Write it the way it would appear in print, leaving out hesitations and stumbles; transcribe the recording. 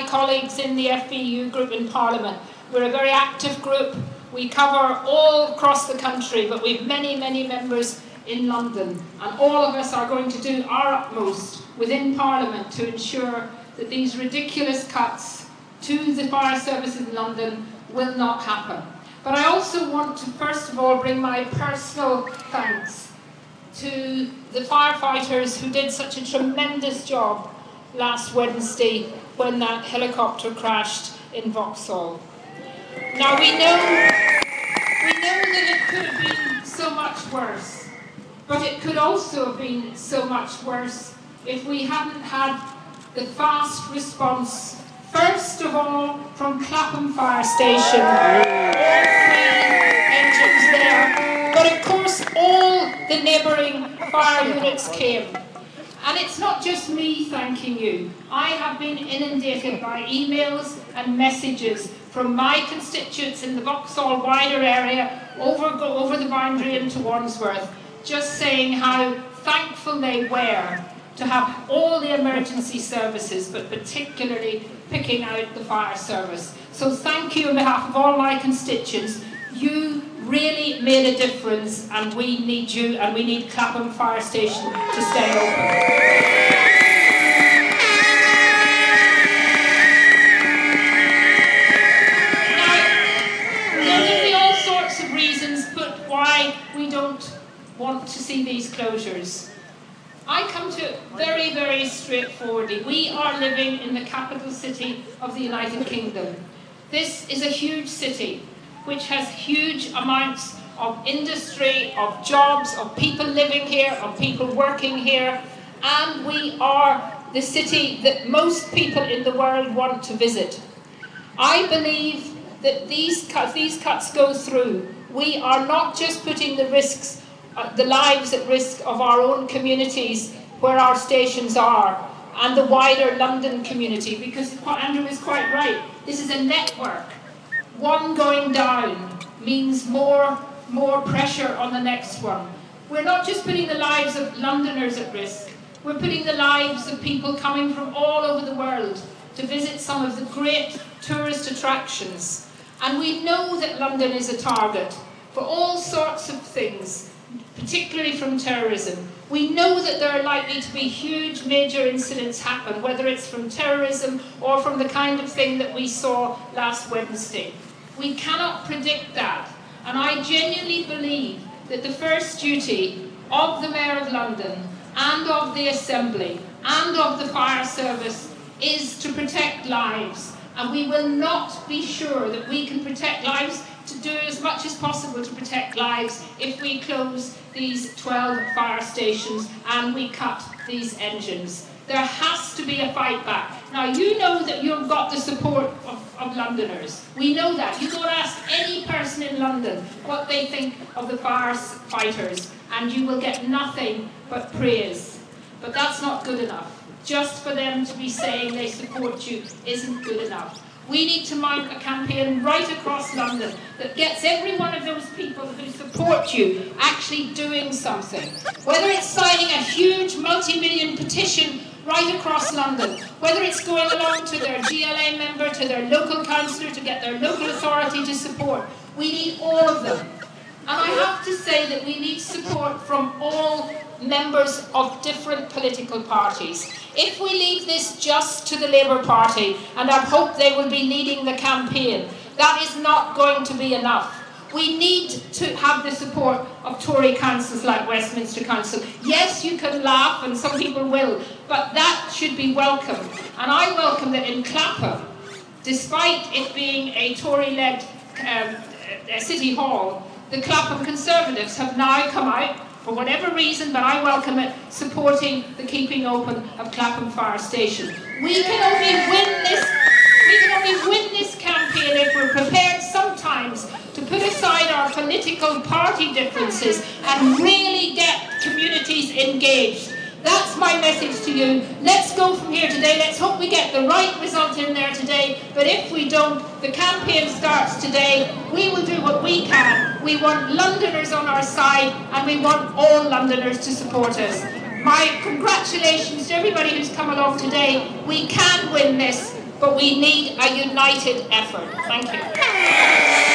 my colleagues in the FBU group in Parliament. We're a very active group. We cover all across the country, but we have many, many members in London. And all of us are going to do our utmost within Parliament to ensure that these ridiculous cuts to the fire service in London will not happen. But I also want to, first of all, bring my personal thanks to the firefighters who did such a tremendous job last Wednesday when that helicopter crashed in Vauxhall. Now we know that it could have been so much worse, but it could also have been so much worse if we hadn't had the fast response, first of all from Clapham Fire Station, all 3 engines there, but of course all the neighbouring fire units came. And it's not just me thanking you. I have been inundated by emails and messages from my constituents in the Vauxhall wider area over the boundary into Wandsworth, just saying how thankful they were to have all the emergency services, but particularly picking out the fire service. So thank you on behalf of all my constituents. You really made a difference, and we need you, and we need Clapham Fire Station to stay open. Why we don't want to see these closures. I come to it very, very straightforwardly. We are living in the capital city of the United Kingdom. This is a huge city which has huge amounts of industry, of jobs, of people living here, of people working here, and we are the city that most people in the world want to visit. I believe that these cuts go through. We are not just putting the lives at risk of our own communities where our stations are and the wider London community, because Andrew is quite right. This is a network. One going down means more pressure on the next one. We're not just putting the lives of Londoners at risk. We're putting the lives of people coming from all over the world to visit some of the great tourist attractions. And we know that London is a target for all sorts of things, particularly from terrorism. We know that there are likely to be huge major incidents happen, whether it's from terrorism or from the kind of thing that we saw last Wednesday. We cannot predict that. And I genuinely believe that the first duty of the Mayor of London and of the Assembly and of the fire service is to protect lives. And we will not be sure that we can protect lives, to do as much as possible to protect lives, if we close these 12 fire stations and we cut these engines. There has to be a fight back. Now, you know that you've got the support of Londoners. We know that. You go and ask any person in London what they think of the firefighters, and you will get nothing but praise. But that's not good enough. Just for them to be saying they support you isn't good enough. We need to mount a campaign right across London that gets every one of those people who support you actually doing something. Whether it's signing a huge multi-million petition right across London, whether it's going along to their GLA member, to their local councillor, to get their local authority to support. We need all of them. And I have to say that we need support from all members of different political parties. If we leave this just to the Labour Party, and I hope they will be leading the campaign, that is not going to be enough. We need to have the support of Tory councils like Westminster Council. Yes, you can laugh, and some people will, but that should be welcome. And I welcome that in Clapham, despite it being a Tory-led City Hall, the Clapham Conservatives have now come out, for whatever reason, but I welcome it, supporting the keeping open of Clapham Fire Station. We can only win this campaign if we're prepared sometimes to put aside our political party differences and really get communities engaged. That's my message to you. Let's go from here today. Let's hope we get the right result in there today. But if we don't, the campaign starts today. We will do what we can. We want Londoners on our side, and we want all Londoners to support us. My congratulations to everybody who's come along today. We can win this. but we need a united effort. Thank you.